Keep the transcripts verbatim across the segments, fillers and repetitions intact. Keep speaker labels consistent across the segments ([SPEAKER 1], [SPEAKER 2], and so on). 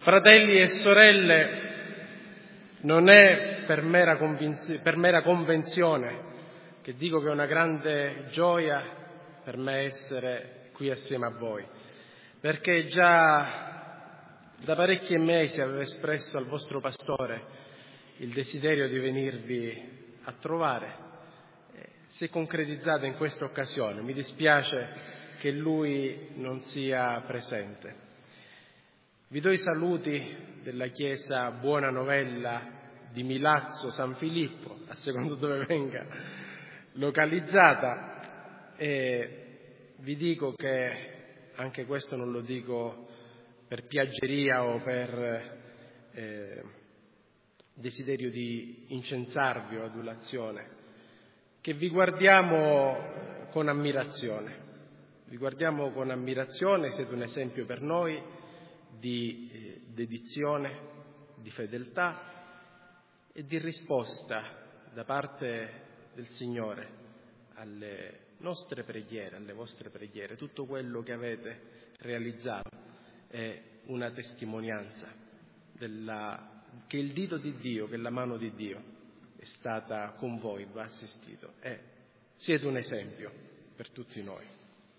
[SPEAKER 1] Fratelli e sorelle, non è per mera, convinz- per mera convenzione che dico che è una grande gioia per me essere qui assieme a voi, perché già da parecchi mesi avevo espresso al vostro pastore il desiderio di venirvi a trovare. Si è concretizzata in questa occasione. Mi dispiace che lui non sia presente. Vi do i saluti della chiesa Buona Novella di Milazzo San Filippo, a secondo dove venga localizzata, e vi dico che anche questo non lo dico per piaggeria o per eh, desiderio di incensarvi o adulazione, che vi guardiamo con ammirazione. Vi guardiamo con ammirazione, siete un esempio per noi di eh, dedizione, di fedeltà e di risposta da parte del Signore alle nostre preghiere, alle vostre preghiere. Tutto quello che avete realizzato è una testimonianza della, che il dito di Dio, che la mano di Dio è stata con voi, vi ha assistito, e siete un esempio per tutti noi.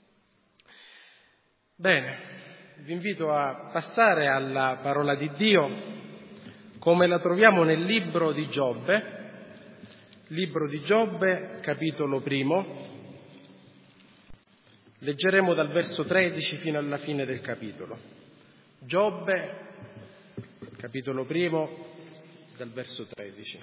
[SPEAKER 1] Bene. Vi invito a passare alla parola di Dio come la troviamo nel libro di Giobbe, libro di Giobbe, capitolo primo. Leggeremo dal verso tredici fino alla fine del capitolo. Giobbe, capitolo primo, dal verso tredici.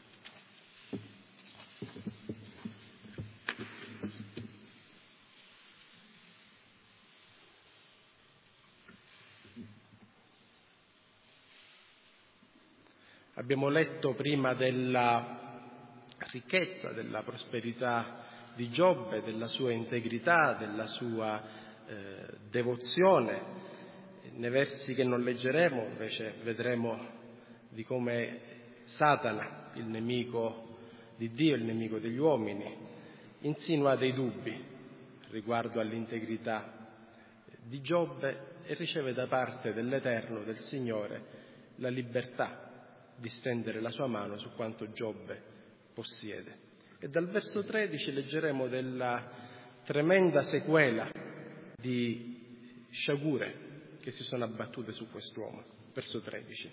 [SPEAKER 1] Abbiamo letto prima della ricchezza, della prosperità di Giobbe, della sua integrità, della sua eh, devozione. Nei versi che non leggeremo invece vedremo di come Satana, il nemico di Dio, il nemico degli uomini, insinua dei dubbi riguardo all'integrità di Giobbe e riceve da parte dell'Eterno, del Signore, la libertà di stendere la sua mano su quanto Giobbe possiede. E dal verso tredici leggeremo della tremenda sequela di sciagure che si sono abbattute su quest'uomo. Verso tredici.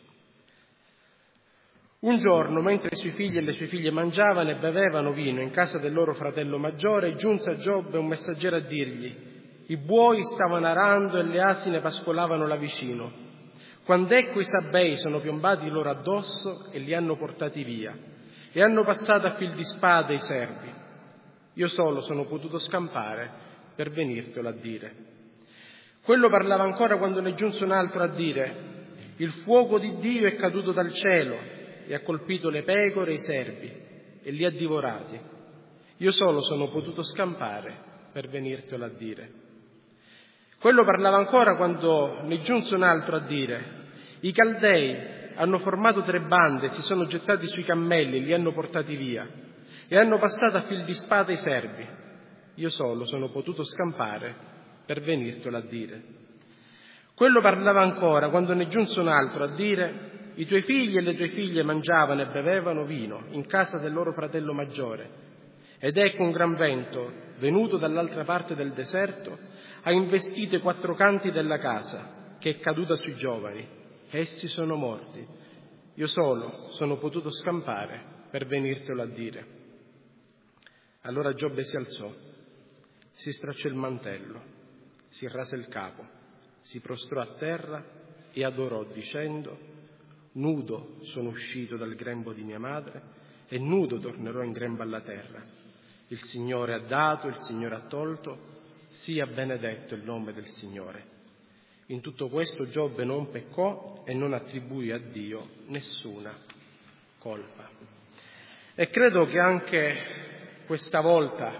[SPEAKER 1] Un giorno, mentre i suoi figli e le sue figlie mangiavano e bevevano vino in casa del loro fratello maggiore, giunse a Giobbe un messaggero a dirgli: i buoi stavano arando e le asine pascolavano là vicino, quando ecco i sabbei sono piombati loro addosso e li hanno portati via, e hanno passato a fil di spada i servi. Io solo sono potuto scampare per venirtelo a dire. Quello parlava ancora quando ne giunse un altro a dire: il fuoco di Dio è caduto dal cielo e ha colpito le pecore e i servi e li ha divorati. Io solo sono potuto scampare per venirtelo a dire. Quello parlava ancora quando ne giunse un altro a dire: i Caldei hanno formato tre bande, si sono gettati sui cammelli e li hanno portati via, e hanno passato a fil di spada i servi. Io solo sono potuto scampare per venirtelo a dire. Quello parlava ancora quando ne giunse un altro a dire: i tuoi figli e le tue figlie mangiavano e bevevano vino in casa del loro fratello maggiore, ed ecco un gran vento, venuto dall'altra parte del deserto, ha investito i quattro canti della casa, che è caduta sui giovani. Essi sono morti. Io solo sono potuto scampare per venirtelo a dire. Allora Giobbe si alzò, si stracciò il mantello, si rase il capo, si prostrò a terra e adorò dicendo: nudo sono uscito dal grembo di mia madre e nudo tornerò in grembo alla terra. Il Signore ha dato, il Signore ha tolto, sia benedetto il nome del Signore. In tutto questo Giobbe non peccò e non attribuì a Dio nessuna colpa. E credo che anche questa volta,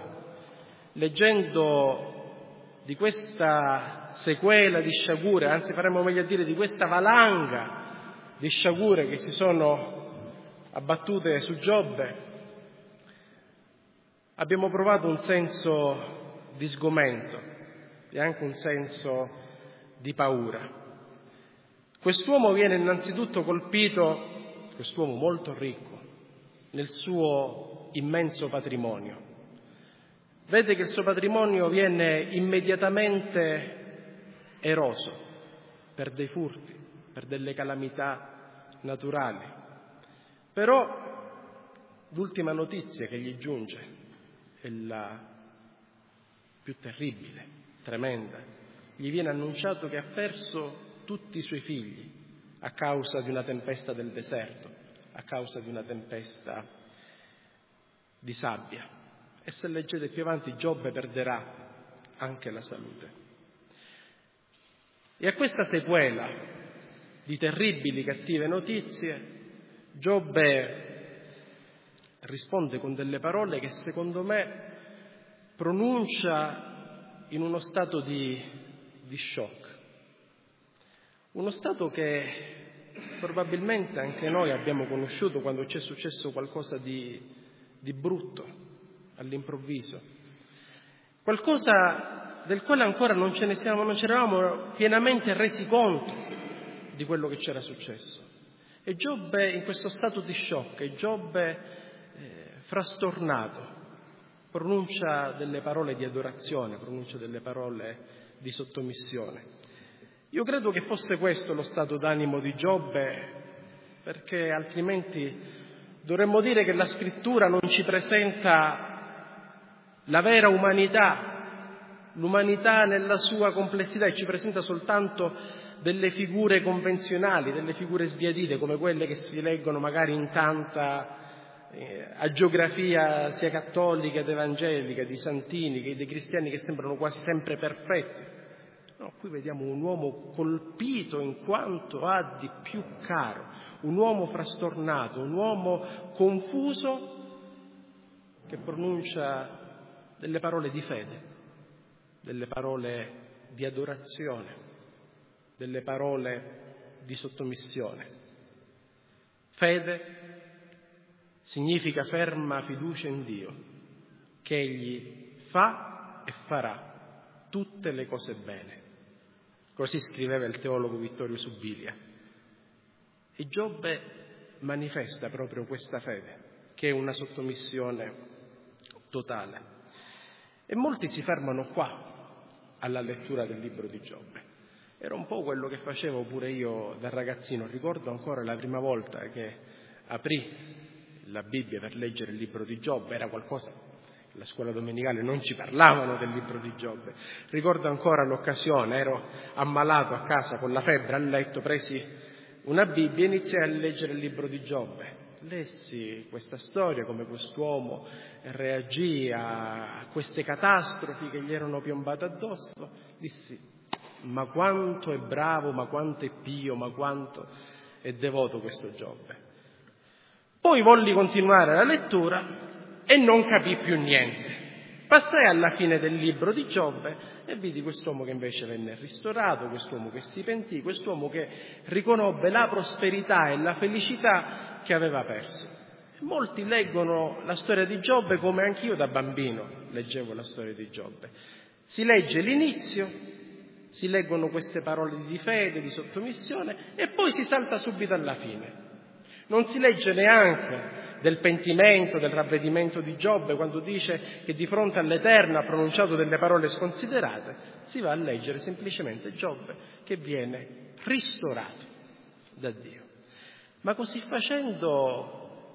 [SPEAKER 1] leggendo di questa sequela di sciagure, anzi faremmo meglio a dire di questa valanga di sciagure che si sono abbattute su Giobbe, abbiamo provato un senso di sgomento e anche un senso di paura. Quest'uomo viene innanzitutto colpito, quest'uomo molto ricco, nel suo immenso patrimonio. Vede che il suo patrimonio viene immediatamente eroso per dei furti, per delle calamità naturali. Però l'ultima notizia che gli giunge è la più terribile, tremenda. Gli viene annunciato che ha perso tutti i suoi figli a causa di una tempesta del deserto, a causa di una tempesta di sabbia. E se leggete più avanti, Giobbe perderà anche la salute. E a questa sequela di terribili, cattive notizie, Giobbe risponde con delle parole che secondo me pronuncia in uno stato di, di shock. Uno stato che probabilmente anche noi abbiamo conosciuto quando ci è successo qualcosa di, di brutto, all'improvviso. Qualcosa del quale ancora non ce ne siamo, non ci eravamo pienamente resi conto di quello che c'era successo. E Giobbe in questo stato di shock, e Giobbe eh, frastornato, pronuncia delle parole di adorazione, pronuncia delle parole di sottomissione. Io credo che fosse questo lo stato d'animo di Giobbe, perché altrimenti dovremmo dire che la Scrittura non ci presenta la vera umanità, l'umanità nella sua complessità, e ci presenta soltanto delle figure convenzionali, delle figure sbiadite, come quelle che si leggono magari in tanta eh, agiografia sia cattolica ed evangelica, di santini, che dei cristiani che sembrano quasi sempre perfetti. No, qui vediamo un uomo colpito in quanto ha di più caro, un uomo frastornato, un uomo confuso che pronuncia delle parole di fede, delle parole di adorazione, delle parole di sottomissione. Fede significa ferma fiducia in Dio, che Egli fa e farà tutte le cose bene. Così scriveva il teologo Vittorio Subilia. E Giobbe manifesta proprio questa fede, che è una sottomissione totale. E molti si fermano qua, alla lettura del libro di Giobbe. Era un po' quello che facevo pure io da ragazzino. Ricordo ancora la prima volta che aprì la Bibbia per leggere il libro di Giobbe, era qualcosa. La scuola domenicale non ci parlavano del libro di Giobbe. Ricordo ancora l'occasione, ero ammalato a casa con la febbre a letto, presi una Bibbia e iniziai a leggere il libro di Giobbe. Lessi questa storia, come quest'uomo reagì a queste catastrofi che gli erano piombate addosso. Dissi, ma quanto è bravo, ma quanto è pio, ma quanto è devoto questo Giobbe. Poi volli continuare la lettura e non capì più niente. Passai alla fine del libro di Giobbe e vidi quest'uomo che invece venne ristorato, quest'uomo che si pentì, quest'uomo che riconobbe la prosperità e la felicità che aveva perso. Molti leggono la storia di Giobbe come anch'io da bambino leggevo la storia di Giobbe. Si legge l'inizio, si leggono queste parole di fede, di sottomissione e poi si salta subito alla fine. Non si legge neanche del pentimento, del ravvedimento di Giobbe, quando dice che di fronte all'Eterno ha pronunciato delle parole sconsiderate. Si va a leggere semplicemente Giobbe che viene ristorato da Dio. Ma così facendo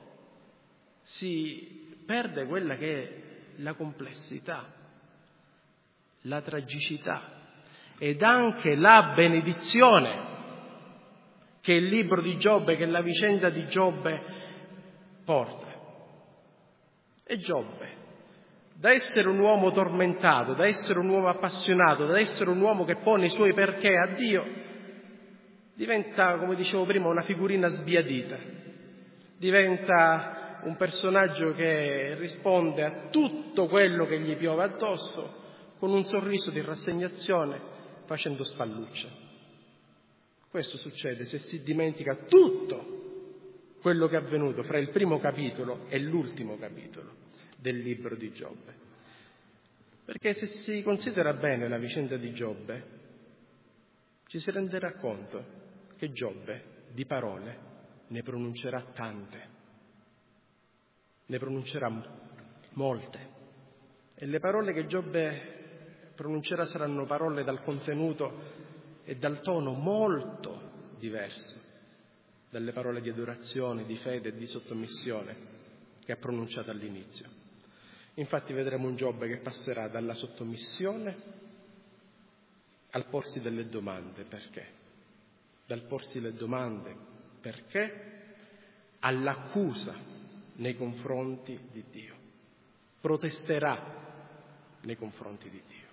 [SPEAKER 1] si perde quella che è la complessità, la tragicità ed anche la benedizione che il libro di Giobbe, che la vicenda di Giobbe porta. E Giobbe, da essere un uomo tormentato, da essere un uomo appassionato, da essere un uomo che pone i suoi perché a Dio, diventa, come dicevo prima, una figurina sbiadita, diventa un personaggio che risponde a tutto quello che gli piove addosso con un sorriso di rassegnazione, facendo spallucce. Questo succede se si dimentica tutto quello che è avvenuto fra il primo capitolo e l'ultimo capitolo del libro di Giobbe. Perché se si considera bene la vicenda di Giobbe, ci si renderà conto che Giobbe di parole ne pronuncerà tante, ne pronuncerà molte. E le parole che Giobbe pronuncerà saranno parole dal contenuto e dal tono molto diverso dalle parole di adorazione, di fede e di sottomissione che ha pronunciato all'inizio. Infatti vedremo un Giobbe che passerà dalla sottomissione al porsi delle domande, perché? Dal porsi le domande, perché? All'accusa nei confronti di Dio. Protesterà nei confronti di Dio.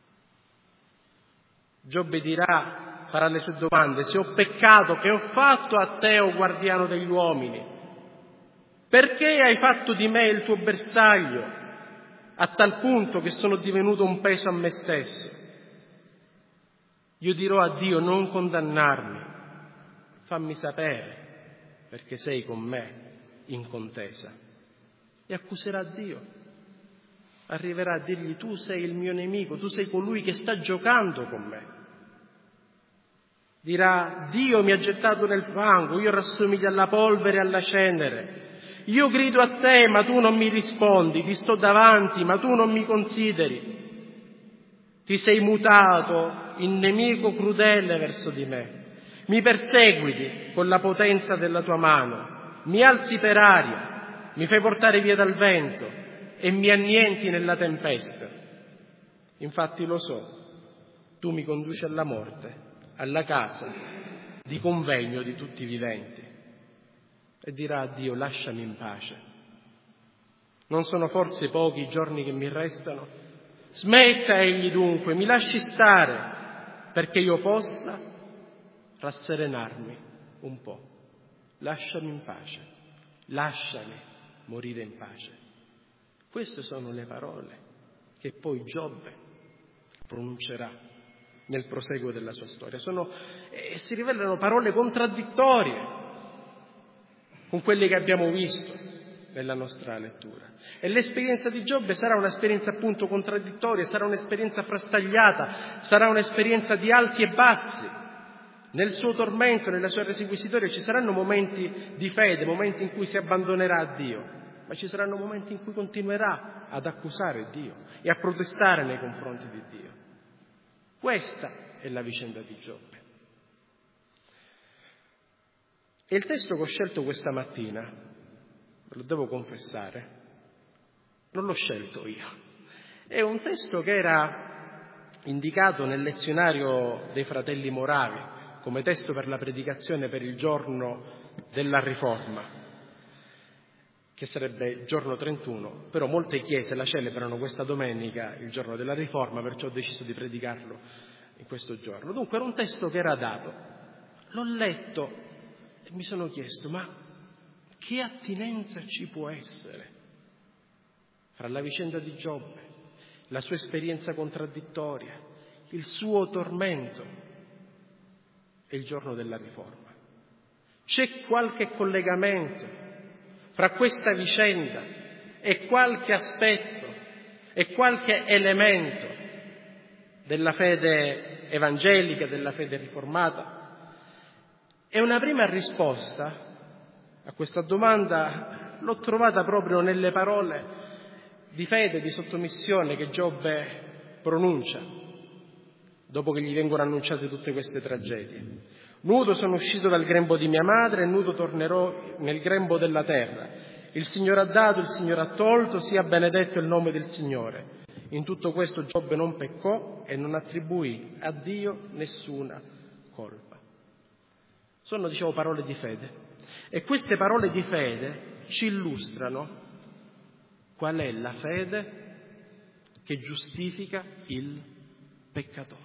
[SPEAKER 1] Giobbe dirà, farà le sue domande: se ho peccato, che ho fatto a te, o guardiano degli uomini? Perché hai fatto di me il tuo bersaglio, a tal punto che sono divenuto un peso a me stesso? Io dirò a Dio: non condannarmi, fammi sapere, perché sei con me in contesa. E accuserà Dio. Arriverà a dirgli: tu sei il mio nemico, tu sei colui che sta giocando con me. Dirà: Dio mi ha gettato nel fango, io rassomiglio alla polvere e alla cenere. Io grido a te, ma tu non mi rispondi, ti sto davanti, ma tu non mi consideri. Ti sei mutato in nemico crudele verso di me. Mi perseguiti con la potenza della tua mano, mi alzi per aria, mi fai portare via dal vento e mi annienti nella tempesta. Infatti lo so, tu mi conduci alla morte, alla casa di convegno di tutti i viventi. E dirà a Dio: lasciami in pace. Non sono forse pochi i giorni che mi restano? Smetta egli dunque, mi lasci stare, perché io possa rasserenarmi un po'. Lasciami in pace, lasciami morire in pace. Queste sono le parole che poi Giobbe pronuncerà nel proseguo della sua storia. Sono, eh, si rivelano parole contraddittorie con quelle che abbiamo visto nella nostra lettura. E l'esperienza di Giobbe sarà un'esperienza appunto contraddittoria, sarà un'esperienza frastagliata, sarà un'esperienza di alti e bassi. Nel suo tormento, nella sua resa inquisitoria ci saranno momenti di fede, momenti in cui si abbandonerà a Dio, ma ci saranno momenti in cui continuerà ad accusare Dio e a protestare nei confronti di Dio. Questa è la vicenda di Giobbe. E il testo che ho scelto questa mattina, ve lo devo confessare, non l'ho scelto io. È un testo che era indicato nel lezionario dei fratelli Moravi come testo per la predicazione per il giorno della Riforma, che sarebbe il giorno trentuno, però molte chiese la celebrano questa domenica, il giorno della Riforma, perciò ho deciso di predicarlo in questo giorno. Dunque era un testo che era dato. L'ho letto e mi sono chiesto: ma che attinenza ci può essere fra la vicenda di Giobbe, la sua esperienza contraddittoria, il suo tormento e il giorno della Riforma? C'è qualche collegamento fra questa vicenda e qualche aspetto e qualche elemento della fede evangelica, della fede riformata? E una prima risposta a questa domanda l'ho trovata proprio nelle parole di fede, di sottomissione che Giobbe pronuncia dopo che gli vengono annunciate tutte queste tragedie. Nudo sono uscito dal grembo di mia madre e nudo tornerò nel grembo della terra. Il Signore ha dato, il Signore ha tolto, sia benedetto il nome del Signore. In tutto questo Giobbe non peccò e non attribuì a Dio nessuna colpa. Sono, dicevo, parole di fede. E queste parole di fede ci illustrano qual è la fede che giustifica il peccatore.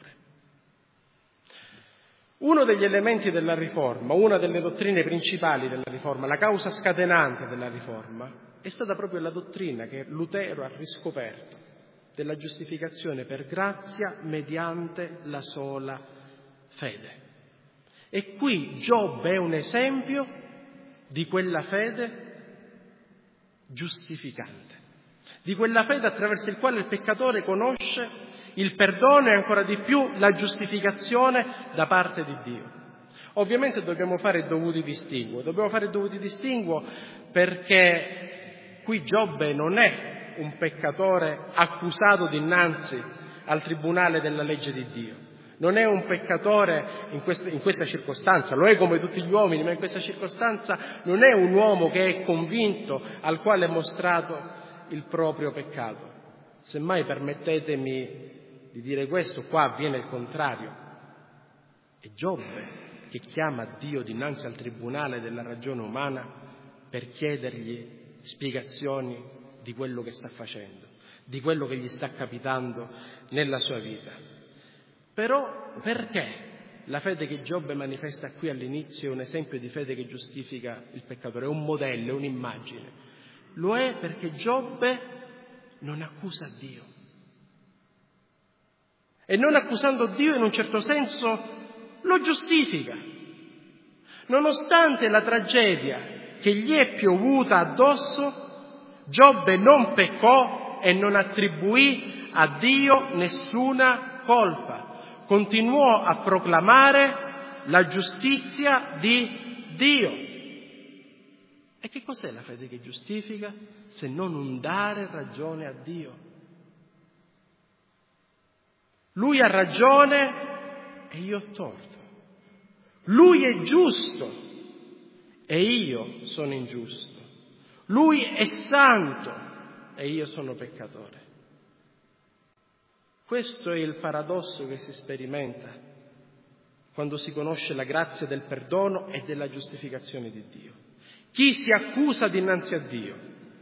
[SPEAKER 1] Uno degli elementi della Riforma, una delle dottrine principali della Riforma, la causa scatenante della Riforma, è stata proprio la dottrina che Lutero ha riscoperto della giustificazione per grazia mediante la sola fede. E qui Giobbe è un esempio di quella fede giustificante, di quella fede attraverso il quale il peccatore conosce il perdono e ancora di più la giustificazione da parte di Dio. Ovviamente dobbiamo fare i dovuti distinguo, dobbiamo fare i dovuti distinguo perché qui Giobbe non è un peccatore accusato dinanzi al tribunale della legge di Dio. Non è un peccatore in questa, in questa circostanza, lo è come tutti gli uomini, ma in questa circostanza non è un uomo che è convinto, al quale è mostrato il proprio peccato. Semmai permettetemi di dire questo, qua avviene il contrario. È Giobbe che chiama Dio dinanzi al tribunale della ragione umana per chiedergli spiegazioni di quello che sta facendo, di quello che gli sta capitando nella sua vita. Però perché la fede che Giobbe manifesta qui all'inizio è un esempio di fede che giustifica il peccatore, è un modello, è un'immagine? Lo è perché Giobbe non accusa Dio. E non accusando Dio in un certo senso lo giustifica. Nonostante la tragedia che gli è piovuta addosso, Giobbe non peccò e non attribuì a Dio nessuna colpa. Continuò a proclamare la giustizia di Dio. E che cos'è la fede che giustifica se non un dare ragione a Dio? Lui ha ragione e io ho torto. Lui è giusto e io sono ingiusto. Lui è santo e io sono peccatore. Questo è il paradosso che si sperimenta quando si conosce la grazia del perdono e della giustificazione di Dio. Chi si accusa dinanzi a Dio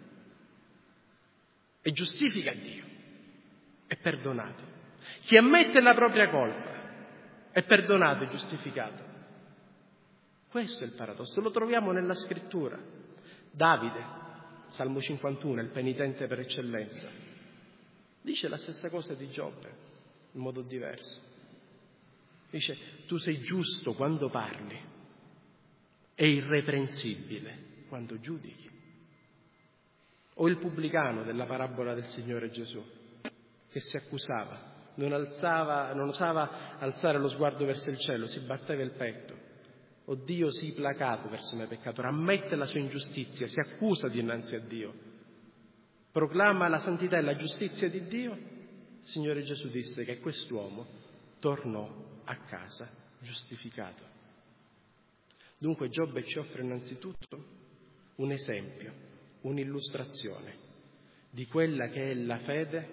[SPEAKER 1] e giustifica Dio è perdonato. Chi ammette la propria colpa è perdonato e giustificato. Questo è il paradosso, lo troviamo nella Scrittura. Davide, Salmo cinquantuno, il penitente per eccellenza, dice la stessa cosa di Giobbe, in modo diverso. Dice, tu sei giusto quando parli e irreprensibile quando giudichi. O il pubblicano della parabola del Signore Gesù, che si accusava, non, alzava, non osava alzare lo sguardo verso il cielo, si batteva il petto. O Dio, sii placato verso il mio peccatore, ammette la sua ingiustizia, si accusa dinanzi a Dio. Proclama la santità e la giustizia di Dio. Il Signore Gesù disse che quest'uomo tornò a casa giustificato. Dunque Giobbe ci offre innanzitutto un esempio, un'illustrazione di quella che è la fede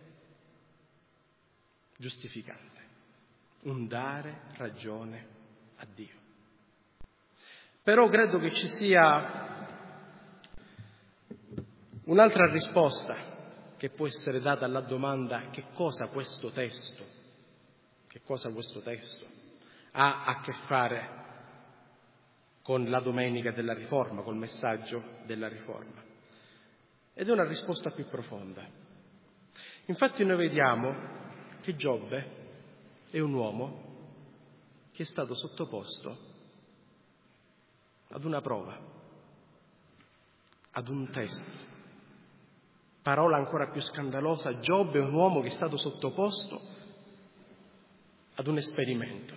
[SPEAKER 1] giustificante, un dare ragione a Dio. Però credo che ci sia un'altra risposta che può essere data alla domanda che cosa questo testo, che cosa questo testo ha a che fare con la domenica della Riforma, col messaggio della Riforma. Ed è una risposta più profonda. Infatti noi vediamo che Giobbe è un uomo che è stato sottoposto ad una prova, ad un test. Parola ancora più scandalosa, Giobbe è un uomo che è stato sottoposto ad un esperimento.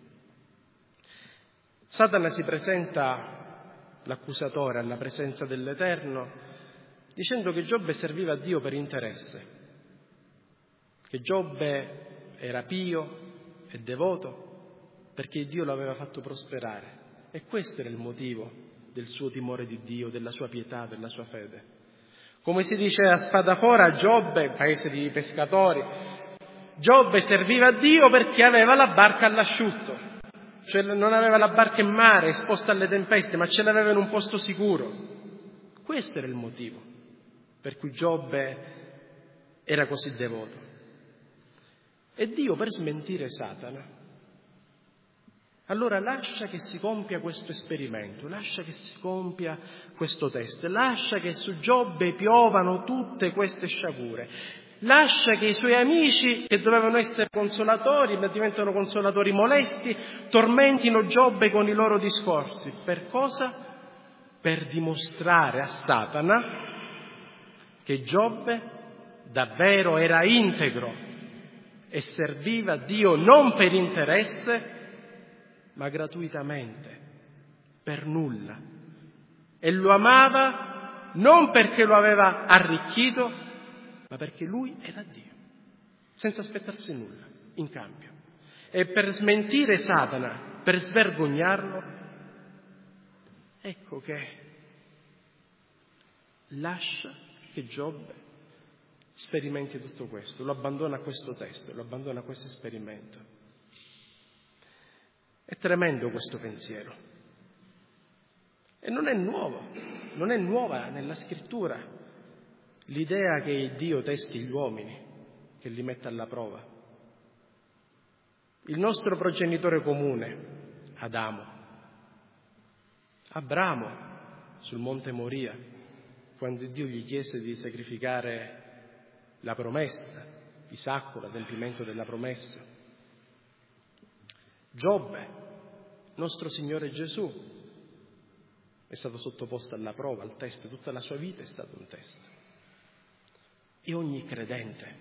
[SPEAKER 1] Satana si presenta, l'accusatore, alla presenza dell'Eterno, dicendo che Giobbe serviva a Dio per interesse, che Giobbe era pio e devoto perché Dio lo aveva fatto prosperare. E questo era il motivo del suo timore di Dio, della sua pietà, della sua fede. Come si dice a Spadafora, Giobbe, paese di pescatori, Giobbe serviva a Dio perché aveva la barca all'asciutto, cioè non aveva la barca in mare, esposta alle tempeste, ma ce l'aveva in un posto sicuro. Questo era il motivo per cui Giobbe era così devoto. E Dio, per smentire Satana, allora lascia che si compia questo esperimento, lascia che si compia questo test, lascia che su Giobbe piovano tutte queste sciagure, lascia che i suoi amici, che dovevano essere consolatori, ma diventano consolatori molesti, tormentino Giobbe con i loro discorsi. Per cosa? Per dimostrare a Satana che Giobbe davvero era integro e serviva Dio non per interesse, ma gratuitamente, per nulla. E lo amava non perché lo aveva arricchito, ma perché lui era Dio, senza aspettarsi nulla in cambio. E per smentire Satana, per svergognarlo, ecco che lascia che Giobbe sperimenti tutto questo, lo abbandona a questo testo, lo abbandona a questo esperimento. È tremendo questo pensiero. E non è nuovo, non è nuova nella scrittura l'idea che Dio testi gli uomini, che li metta alla prova. Il nostro progenitore comune, Adamo, Abramo, sul monte Moria, quando Dio gli chiese di sacrificare la promessa, Isacco, l'adempimento della promessa. Giobbe, nostro Signore Gesù, è stato sottoposto alla prova, al test, tutta la sua vita è stato un test. E ogni credente.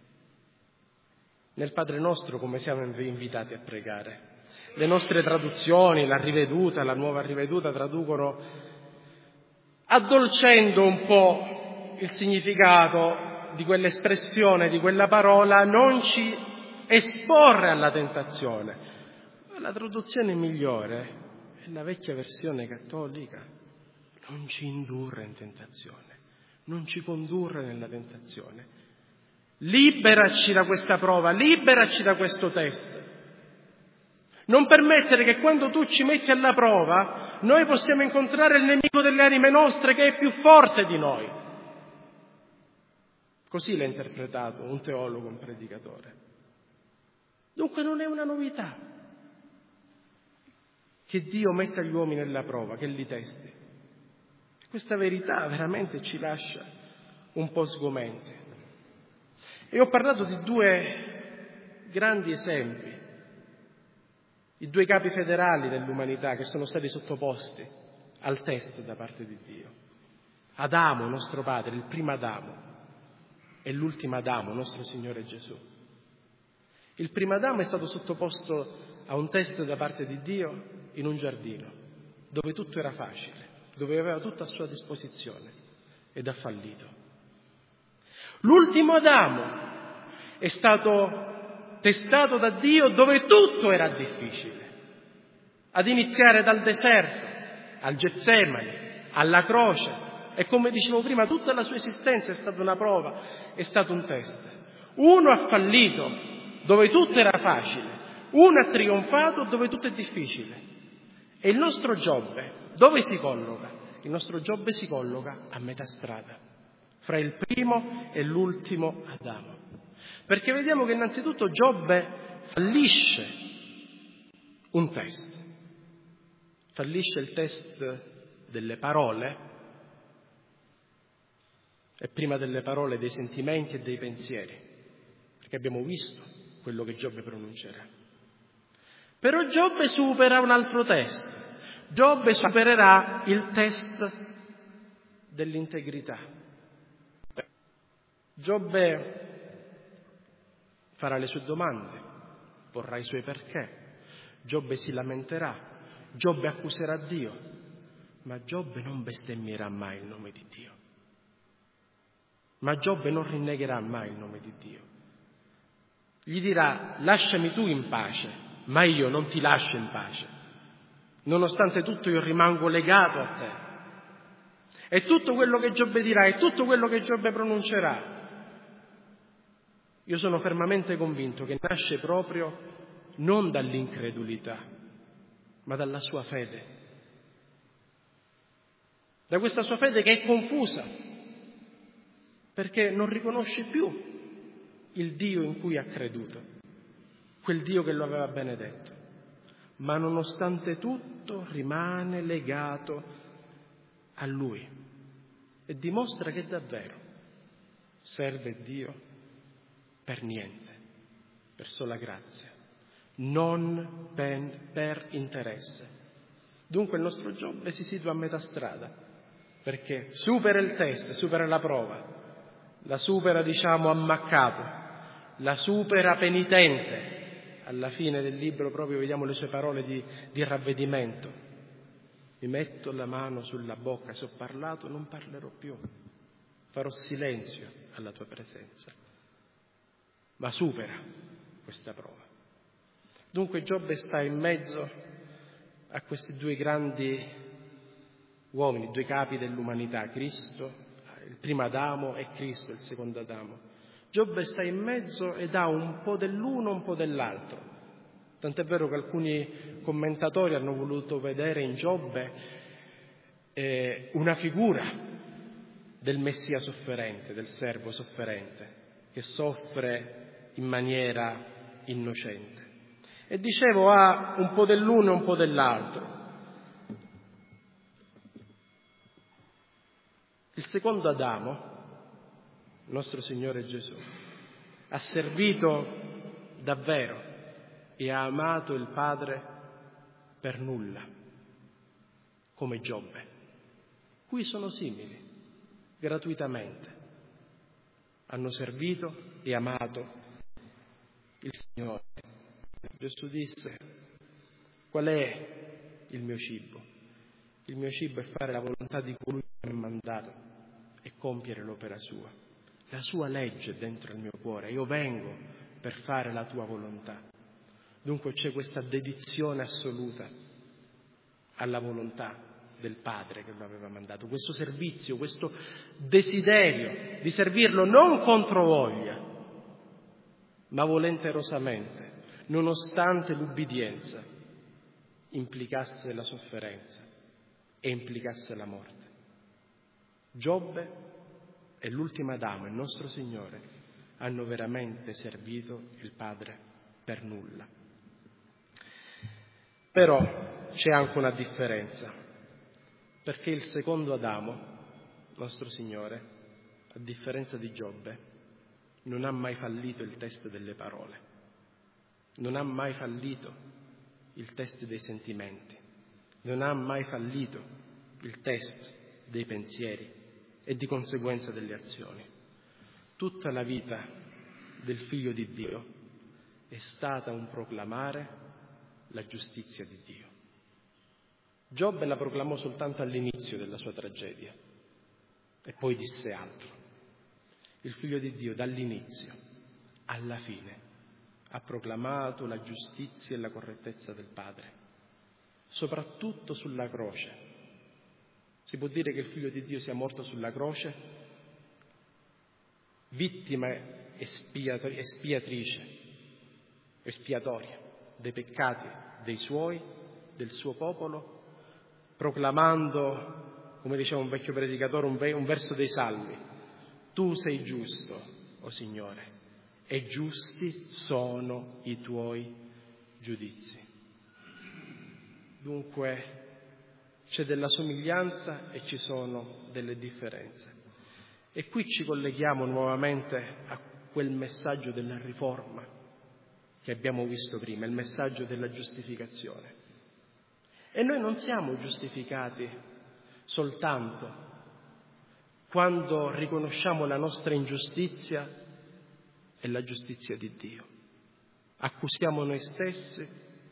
[SPEAKER 1] Nel Padre nostro come siamo invitati a pregare? Le nostre traduzioni, la riveduta, la nuova riveduta, traducono addolcendo un po' il significato di quell'espressione, di quella parola, non ci esporre alla tentazione. La traduzione migliore è la vecchia versione cattolica, non ci indurre in tentazione, non ci condurre nella tentazione. Liberaci da questa prova, liberaci da questo test. Non permettere che quando tu ci metti alla prova noi possiamo incontrare il nemico delle anime nostre che è più forte di noi. Così l'ha interpretato un teologo, un predicatore. Dunque non è una novità che Dio metta gli uomini alla prova, che li testi. Questa verità veramente ci lascia un po' sgomenti. E ho parlato di due grandi esempi, i due capi federali dell'umanità che sono stati sottoposti al test da parte di Dio. Adamo, nostro padre, il primo Adamo, e l'ultimo Adamo, nostro Signore Gesù. Il primo Adamo è stato sottoposto a un test da parte di Dio in un giardino, dove tutto era facile, dove aveva tutto a sua disposizione, ed ha fallito. L'ultimo Adamo è stato testato da Dio dove tutto era difficile, ad iniziare dal deserto, al Getsemani, alla croce. E come dicevo prima, tutta la sua esistenza è stata una prova, è stato un test. Uno ha fallito dove tutto era facile, uno ha trionfato dove tutto è difficile. E il nostro Giobbe dove si colloca? Il nostro Giobbe si colloca a metà strada, fra il primo e l'ultimo Adamo. Perché vediamo che innanzitutto Giobbe fallisce un test. Fallisce il test delle parole, e prima delle parole dei sentimenti e dei pensieri, perché abbiamo visto quello che Giobbe pronuncerà. Però Giobbe supera un altro test. Giobbe supererà il test dell'integrità. Giobbe farà le sue domande, porrà i suoi perché. Giobbe si lamenterà, Giobbe accuserà Dio, ma Giobbe non bestemmierà mai il nome di Dio. Ma Giobbe non rinnegherà mai il nome di Dio. Gli dirà: lasciami tu in pace, ma io non ti lascio in pace. Nonostante tutto io rimango legato a te. E tutto quello che Giobbe dirà e tutto quello che Giobbe pronuncerà, io sono fermamente convinto che nasce proprio non dall'incredulità, ma dalla sua fede. Da questa sua fede che è confusa, perché non riconosce più il Dio in cui ha creduto, quel Dio che lo aveva benedetto, ma nonostante tutto rimane legato a Lui e dimostra che davvero serve Dio per niente, per sola grazia, non per, per interesse. Dunque il nostro Giobbe si situa a metà strada, perché supera il test, supera la prova, la supera, diciamo, ammaccato, la supera penitente, alla fine del libro proprio vediamo le sue parole di, di ravvedimento. Mi metto la mano sulla bocca, se ho parlato non parlerò più, farò silenzio alla tua presenza. Ma supera questa prova. Dunque Giobbe sta in mezzo a questi due grandi uomini, due capi dell'umanità, Cristo, il primo Adamo, e Cristo, il secondo Adamo. Giobbe sta in mezzo ed ha un po' dell'uno, un po' dell'altro. Tant'è vero che alcuni commentatori hanno voluto vedere in Giobbe eh, una figura del Messia sofferente, del servo sofferente, che soffre in maniera innocente. E dicevo, ha un po' dell'uno e un po' dell'altro. Il secondo Adamo, nostro Signore Gesù, ha servito davvero e ha amato il Padre per nulla, come Giobbe. Qui sono simili, gratuitamente. Hanno servito e amato il Signore. Gesù disse: qual è il mio cibo? Il mio cibo è fare la volontà di colui che mi ha mandato e compiere l'opera sua. La sua legge è dentro il mio cuore. Io vengo per fare la tua volontà. Dunque c'è questa dedizione assoluta alla volontà del Padre che lo aveva mandato, questo servizio, questo desiderio di servirlo non contro voglia, ma volenterosamente, nonostante l'ubbidienza implicasse la sofferenza e implicasse la morte. Giobbe e l'ultimo Adamo, il nostro Signore, hanno veramente servito il Padre per nulla. Però c'è anche una differenza, perché il secondo Adamo, nostro Signore, a differenza di Giobbe, non ha mai fallito il test delle parole, non ha mai fallito il test dei sentimenti, non ha mai fallito il test dei pensieri e di conseguenza delle azioni. Tutta la vita del Figlio di Dio è stata un proclamare la giustizia di Dio. Giobbe la proclamò soltanto all'inizio della sua tragedia e poi disse altro. Il Figlio di Dio dall'inizio alla fine ha proclamato la giustizia e la correttezza del Padre, soprattutto sulla croce. Si può dire che il Figlio di Dio sia morto sulla croce, vittima espiatrice, espiatoria dei peccati dei suoi, del suo popolo, proclamando, come diceva un vecchio predicatore, un, ve- un verso dei Salmi: tu sei giusto, o Signore, e giusti sono i tuoi giudizi. Dunque c'è della somiglianza e ci sono delle differenze. E qui ci colleghiamo nuovamente a quel messaggio della riforma che abbiamo visto prima, il messaggio della giustificazione. E noi non siamo giustificati soltanto quando riconosciamo la nostra ingiustizia e la giustizia di Dio. Accusiamo noi stessi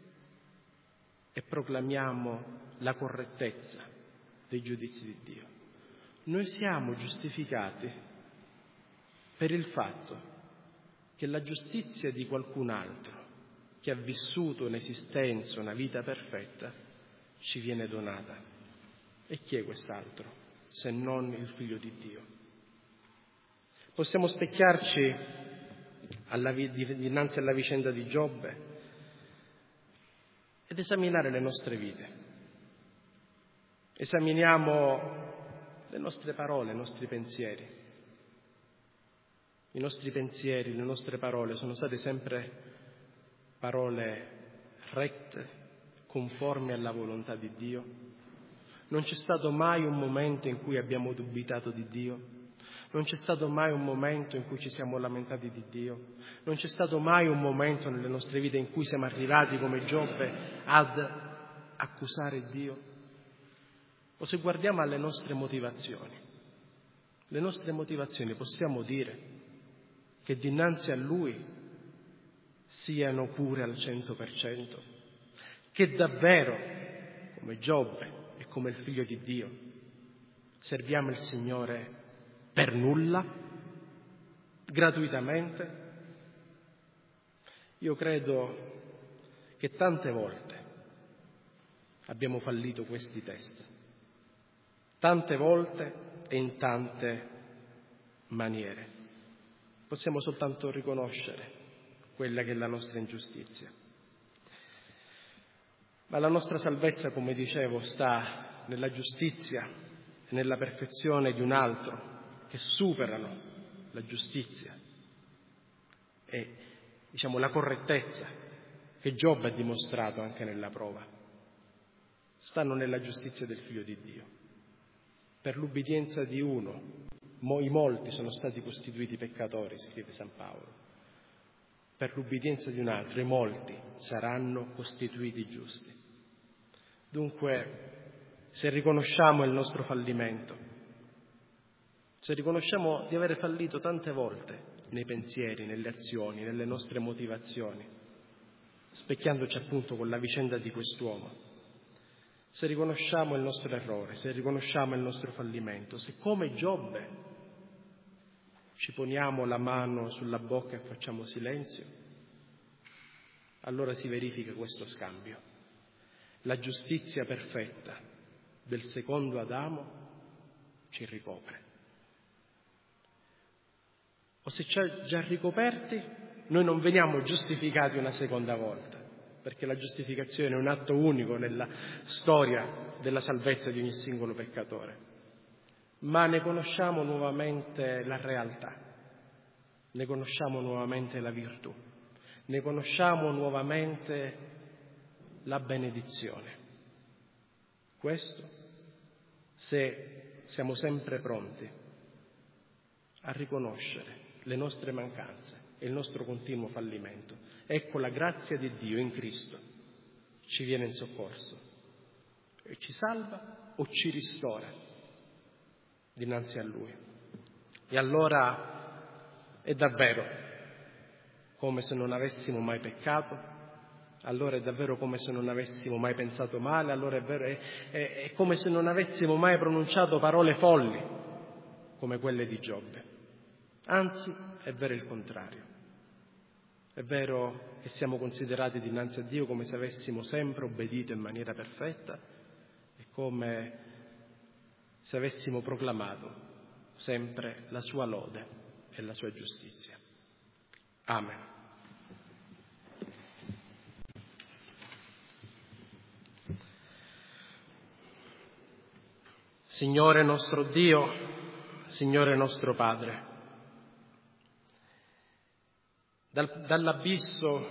[SPEAKER 1] e proclamiamo la correttezza dei giudizi di Dio. Noi siamo giustificati per il fatto che la giustizia di qualcun altro che ha vissuto un'esistenza, una vita perfetta, ci viene donata. E chi è quest'altro se non il Figlio di Dio? Possiamo specchiarci alla, dinanzi alla vicenda di Giobbe ed esaminare le nostre vite. Esaminiamo le nostre parole, i nostri pensieri. I nostri pensieri, le nostre parole sono state sempre parole rette, conformi alla volontà di Dio? Non c'è stato mai un momento in cui abbiamo dubitato di Dio? Non c'è stato mai un momento in cui ci siamo lamentati di Dio? Non c'è stato mai un momento nelle nostre vite in cui siamo arrivati come Giobbe ad accusare Dio? O se guardiamo alle nostre motivazioni, le nostre motivazioni possiamo dire che dinanzi a Lui siano pure al cento per cento, che davvero, come Giobbe e come il Figlio di Dio, serviamo il Signore per nulla, gratuitamente. Io credo che tante volte abbiamo fallito questi test, tante volte e in tante maniere. Possiamo soltanto riconoscere quella che è la nostra ingiustizia. Ma la nostra salvezza, come dicevo, sta nella giustizia e nella perfezione di un altro che superano la giustizia e, diciamo, la correttezza che Giobbe ha dimostrato anche nella prova. Stanno nella giustizia del Figlio di Dio. Per l'ubbidienza di uno, i molti sono stati costituiti peccatori, scrive San Paolo. Per l'ubbidienza di un altro, i molti saranno costituiti giusti. Dunque, se riconosciamo il nostro fallimento, se riconosciamo di avere fallito tante volte nei pensieri, nelle azioni, nelle nostre motivazioni, specchiandoci appunto con la vicenda di quest'uomo, se riconosciamo il nostro errore, se riconosciamo il nostro fallimento, se come Giobbe ci poniamo la mano sulla bocca e facciamo silenzio, allora si verifica questo scambio. La giustizia perfetta del secondo Adamo ci ricopre. O se ci ha già ricoperti, noi non veniamo giustificati una seconda volta, perché la giustificazione è un atto unico nella storia della salvezza di ogni singolo peccatore. Ma ne conosciamo nuovamente la realtà, ne conosciamo nuovamente la virtù, ne conosciamo nuovamente la benedizione. Questo se siamo sempre pronti a riconoscere le nostre mancanze e il nostro continuo fallimento. Ecco la grazia di Dio in Cristo ci viene in soccorso e ci salva o ci ristora dinanzi a Lui. E allora è davvero come se non avessimo mai peccato, allora è davvero come se non avessimo mai pensato male, allora è, vero, è, è, è come se non avessimo mai pronunciato parole folli come quelle di Giobbe. Anzi, è vero il contrario. È vero che siamo considerati dinanzi a Dio come se avessimo sempre obbedito in maniera perfetta e come se avessimo proclamato sempre la sua lode e la sua giustizia. Amen. Signore nostro Dio, Signore nostro Padre, dal, dall'abisso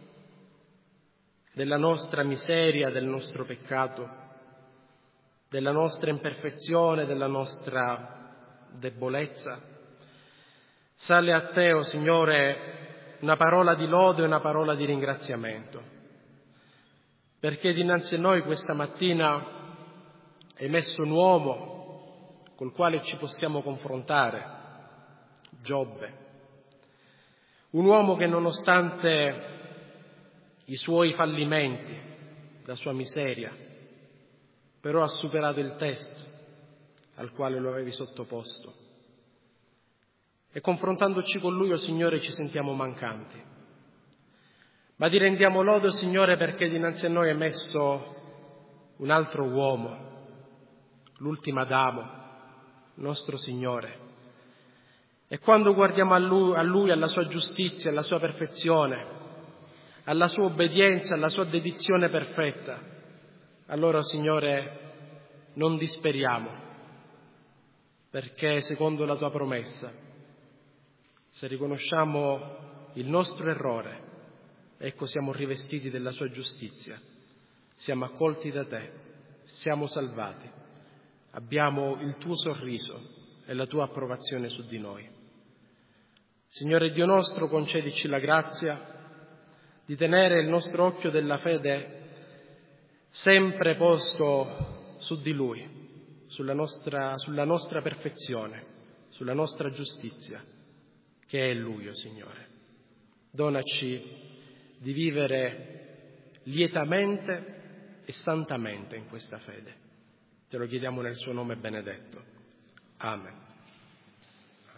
[SPEAKER 1] della nostra miseria, del nostro peccato, della nostra imperfezione, della nostra debolezza, sale a Te, o Signore, una parola di lode e una parola di ringraziamento, perché dinanzi a noi questa mattina hai messo un uomo col quale ci possiamo confrontare, Giobbe, un uomo che nonostante i suoi fallimenti, la sua miseria, però ha superato il test al quale lo avevi sottoposto. E confrontandoci con lui, o Signore, ci sentiamo mancanti. Ma ti rendiamo lode, o Signore, perché dinanzi a noi hai messo un altro uomo, l'ultimo Adamo, nostro Signore. E quando guardiamo a lui, a lui, alla sua giustizia, alla sua perfezione, alla sua obbedienza, alla sua dedizione perfetta, allora, Signore, non disperiamo, perché secondo la tua promessa, se riconosciamo il nostro errore, ecco siamo rivestiti della sua giustizia, siamo accolti da te, siamo salvati, abbiamo il tuo sorriso e la tua approvazione su di noi. Signore Dio nostro, concedici la grazia di tenere il nostro occhio della fede sempre posto su di Lui, sulla nostra, sulla nostra perfezione, sulla nostra giustizia, che è Lui, o Signore. Donaci di vivere lietamente e santamente in questa fede. Te lo chiediamo nel suo nome benedetto. Amen.